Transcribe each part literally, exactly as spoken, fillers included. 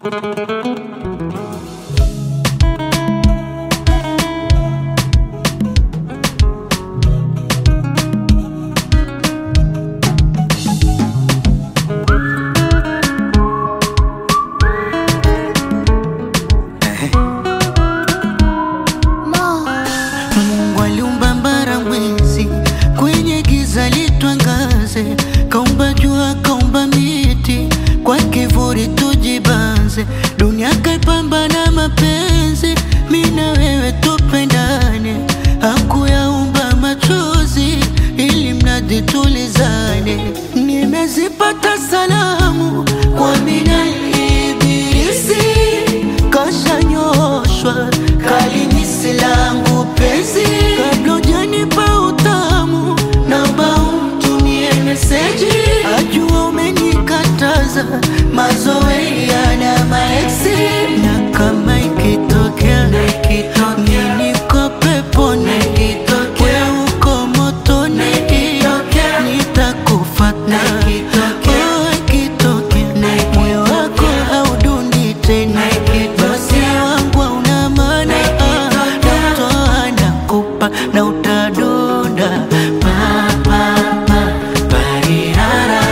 Mungu aliumba mbara mwezi, kwenye giza litwangaze, kaumba jua kaumba miti, kwa kivuli tujibanze, dunia kaipamba na mapenzi, mimi na wewe tupendane, hakuyaumba machozi ili mradi tulizane. Nimezipata salamu kwa minal ibilisi, kashanyoshwa kalinisi langu penzi, kabla hujanipa utamu naomba umtumie meseji, ajua umenikataza mazoea na maeksi, na kama ikitokea mimi niko peponi, wewe uko motoni, nitakufuata. Oh, ikitokea moyo wako haudundi tena, basi wangu hauna maana, nautoa nakupa na utadonda pa pa pa parirara,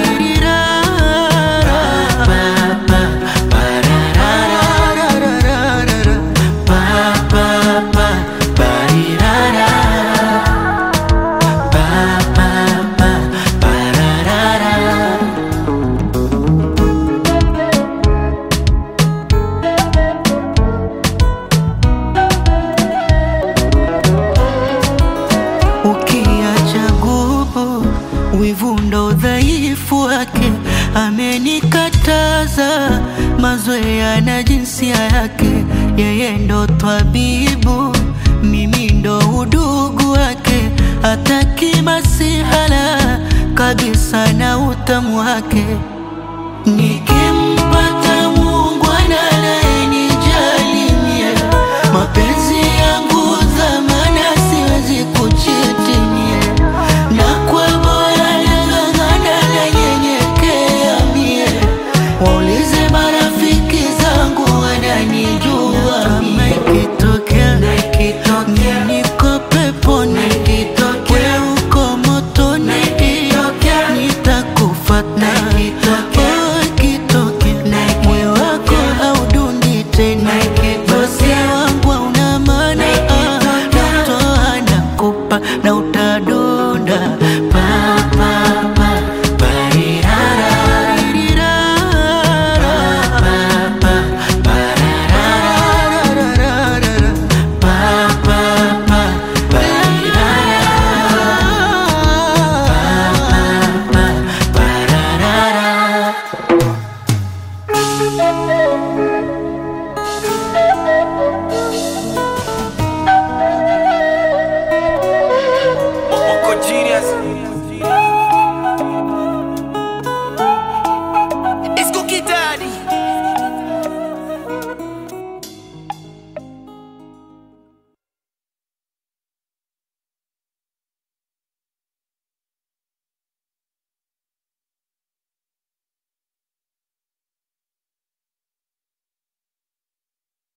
pa pa pararara, pa pa pa parirara, pa pa pa pararara. Ukiacha nguvu, wivu ndo udhaifu wake, amenikataza mazoea na jinsia yake, yeye ndo twabibu, mimi ndo udugu wake, hataki masihala kabisa na utamu wake. Nikimpata Mungu anayenijali mie, mapenzi yangu dhamana siwezi kuchiti mie, na kwa moyo nang'ang'ana nanyenyekea mie, waulize marafiki zangu wananijua mie. Ikitokea mimi niko peponi, wewe uko motoni, nitakufuata. Oh, ikitokea moyo wako haudundi tena,